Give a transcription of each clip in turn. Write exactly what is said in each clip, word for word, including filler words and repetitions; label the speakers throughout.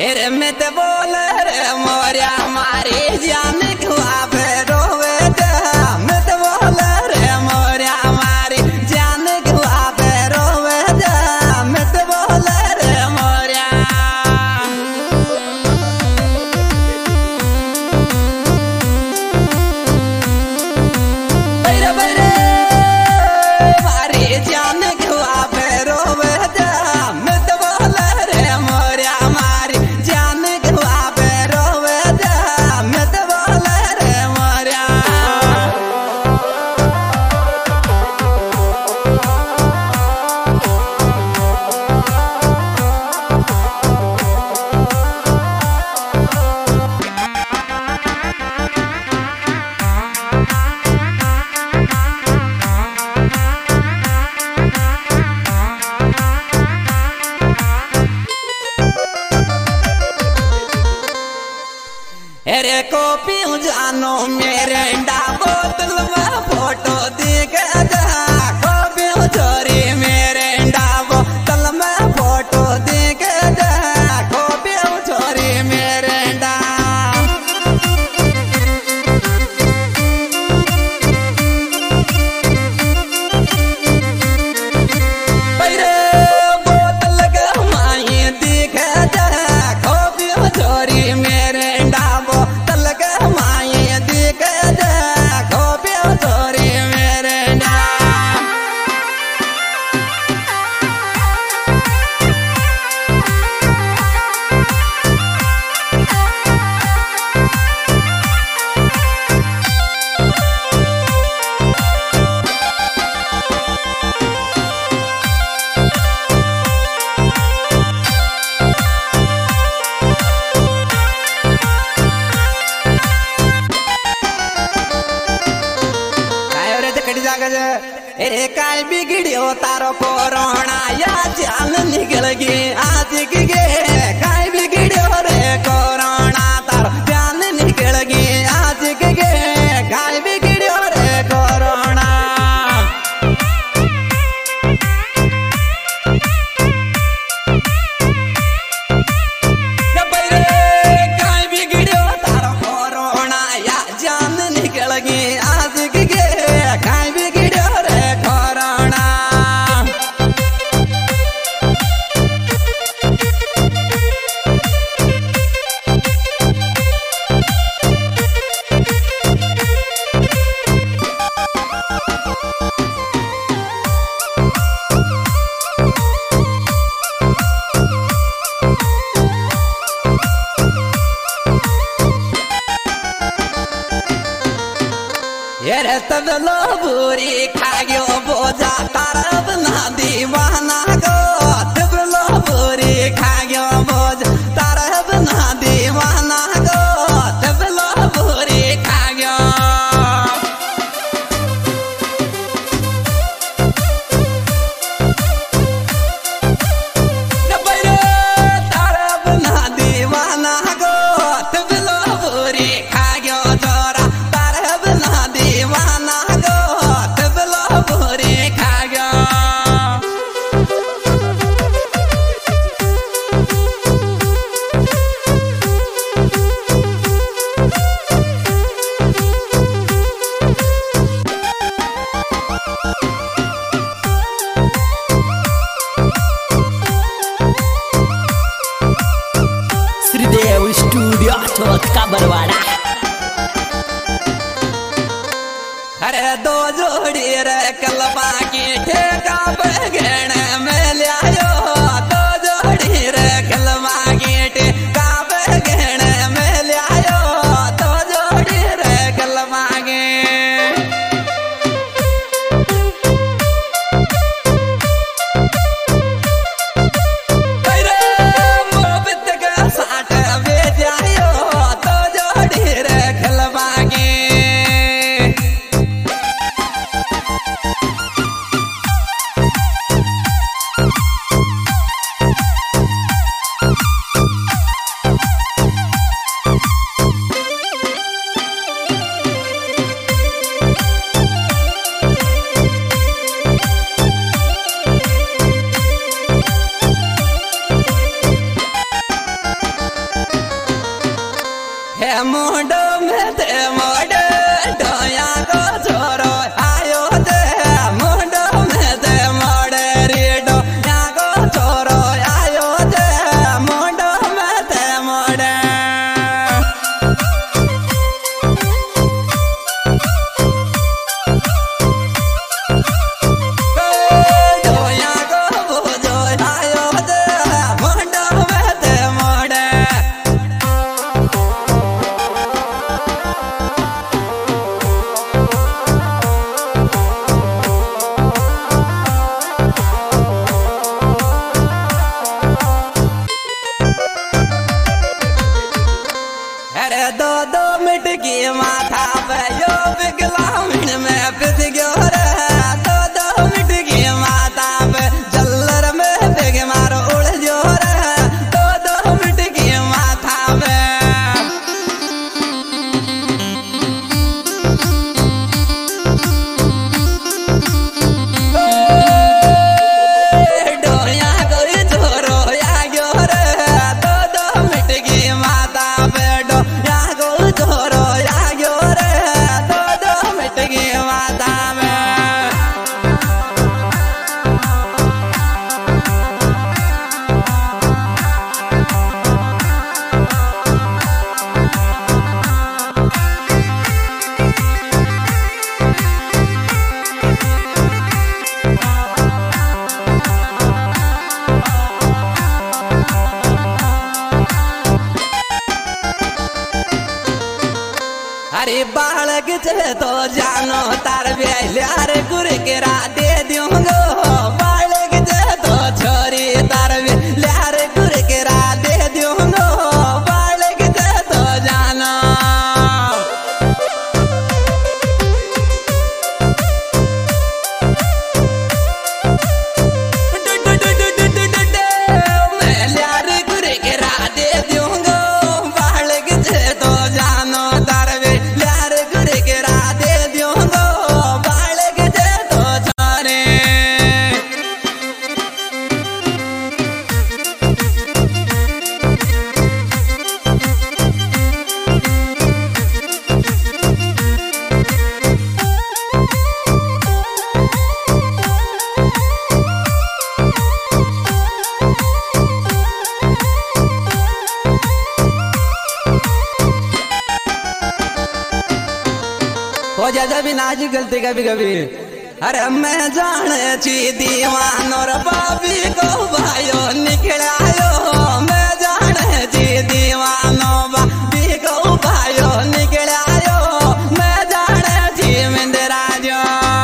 Speaker 1: अरे मैं तो बोल रे मोरिया मारी जान खुआ पे रोवे दे। मैं तो बोल रे मोरिया मारी जान खुआ पे रोवे दे। मैं तो बोल रे मोरिया बैरे बैरे मारी जान खुआ पे रोवे दे। मैं तो बोल रे मोरिया मारी जान खुआ पे रोवे दे। मैं तो बोल रे मोरिया अरे कॉपी जानो मेरे डा बोतल में फोटो दिख जा। कॉपी चोरी मेरे डा बोतल में फोटो दिख जा। कॉपी चोरी मेरे डा पैरे बोतल के माई दिख जा। कॉपी चोरी मेरे डा बोतल के माई दिख जा। कॉपी चोरी मेरे डा अरे काय बिगड़ियो तारो कोरोना या जान निकल गई आज के काय बिगड़ियो रे कोरोना तारो जान निकल गई आज के काय बिगड़ियो रे कोरोना काय बिगड़ियो तारो कोरोना या जान निकल गई आज के काय बिगड़ियो रे कोरोना अरे तब लो बुरी खा गयो बोझा तारब ना दीवाना गो। तब लो बुरी खा गयो बोझा तारब ना दीवाना गो। तब लो बुरी खा गयो तारब ना दीवाना गो। तब लो बुरी खा गयो जोरा तारब ना दीवाना गो। तब लो बुरी खा गयो
Speaker 2: श्रीदेव स्टूडियो चौथ का बरवाड़ा।
Speaker 1: अरे दो जोड़ी रे कलबा की ठेका बगण में लियायो। दो जोड़ी रे कलबा की ठेका बगण में लियायो। दो जोड़ी रे कलबा के मोहब्बत का साथ बेजायो। दो जोड़ी रे कलबा के माथा पे यो बिगलामिन में पिस गयो रे दो दो मिट की माथा पे जल्लर में बिग मारो उड़ जो रे दो दो मिट की माथा पे अरे बालक चे तो जानो तार ब्यार गुर के दे दूंगो बालक चे तो छोरी तार ब्यार गुर के दे दूंगो बालक चे तो जानो मैं ल्यार गुर के दे दूंगो बालक चे तो जानो तार हो जा भी नाज गलती कभी कभी अरे मैं जाने ची दीवान और बाबी को भाइयो निकलायो मैं जाने ची दीवानो बाबी को भाइयो निकलायो मैं जाने ची मिंदराजो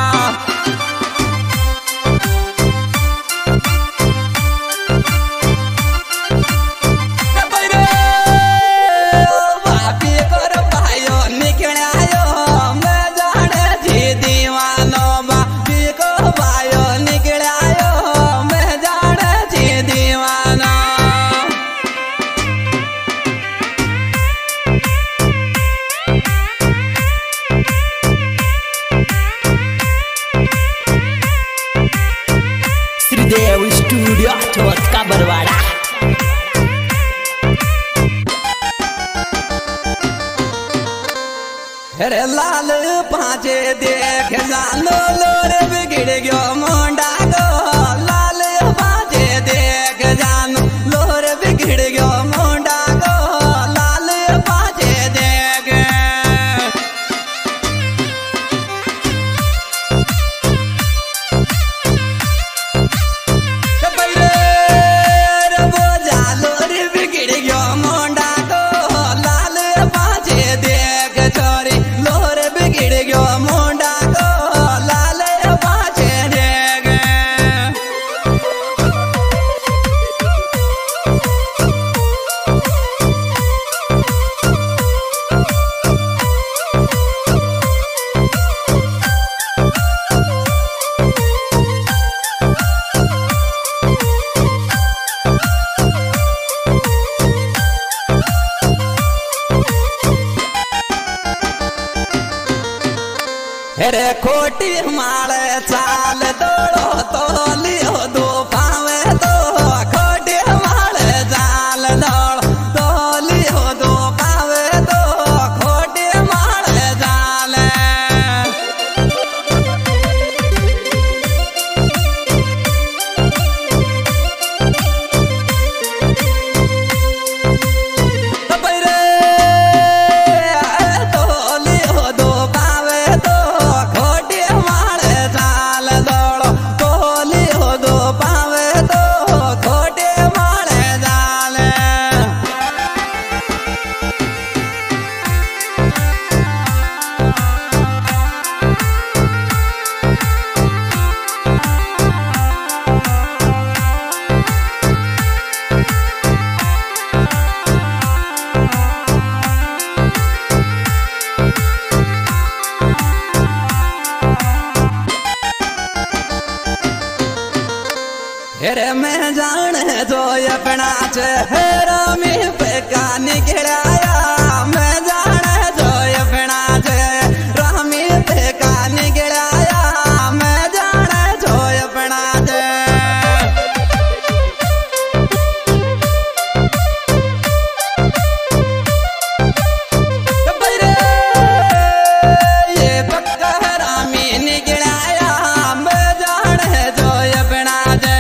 Speaker 1: बाबी को भाइयो निकलायो
Speaker 2: श्रीदेव स्टूडियो चौथ का बरवाड़ा।
Speaker 1: अरे लाल पाँचे देख जानो लोर बिगड़ गयो मुंडा को लाल पाँचे देख जानो लोर बिगड़ गयो मुंडा को लाल पाँचे देख वो जालो रे बिगड़ गयो मुंडा को लाल पाँचे देख छोरी लोर बिगड़ गयो मुंडा को लाल पाँचे देख अरे खोटी माले चाल दौड़ो तो लियो दो पावे तो खोटी माले चाल दौड़ो तो लियो दो पावे तो खोटी माले चाल तो लियो दो पावे तो खोटी माले अरे मैं जान जो अपना चेहरा में पे का निकलाया मैं जान जो अपना चेहरा में पे का निकलाया मैं जान जो अपना ये पक्का रामी निकलाया मैं जान जो अपना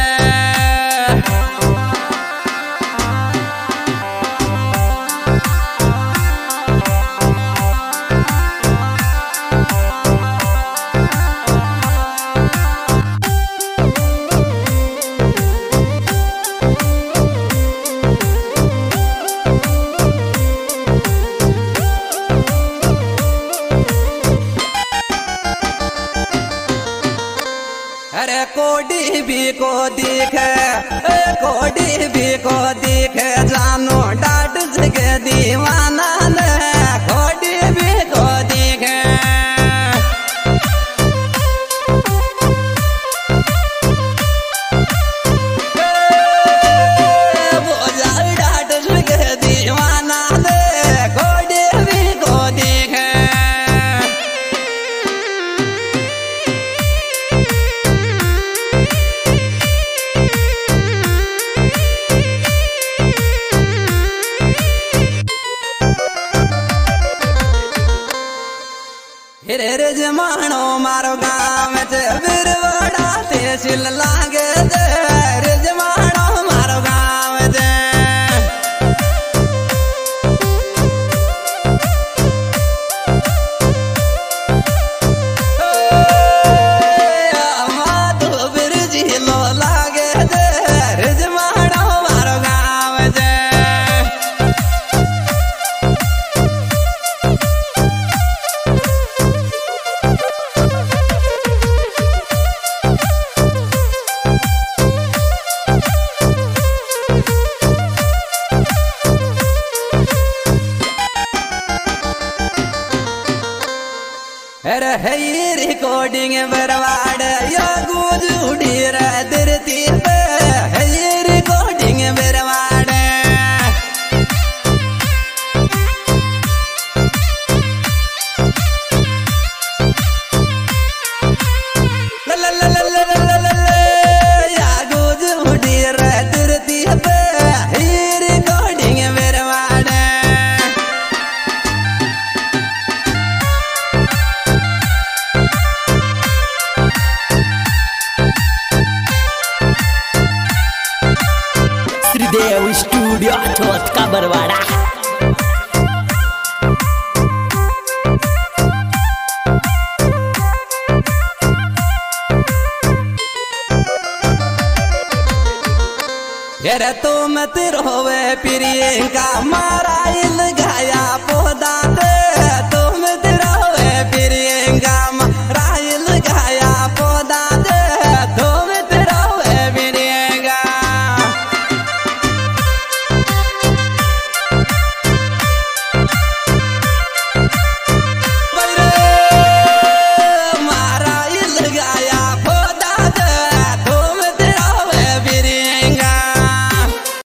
Speaker 1: अरे कोडी भी को दिखे कोडी भी को दिखे जानो डाट जगह दीवाना ने कोडी भी को दिखे वो जाल डाट जगह दीवाना ने कोडी भी को दिखे हिरे रे जमानो मारो गाँव बिरवाड़ा तहसील लागे रे जमानो मारो गाँव माधो बिरजी लो लागे रे जमानो मारो गाँव अरे है रिकॉर्डिंग बरवाड़ या गूंज उड़ी रे धरती पे है रिकॉर्डिंग बरवाड़ ला ला ला ला ला ला या गूंज उड़ी रे धरती पे है रिकॉर्डिंग बरवाड़
Speaker 2: श्रीदेव स्टूडियो चौथ का बरवाड़ा।
Speaker 1: अरे तो मत रोवे प्रियंका मारा इल गाया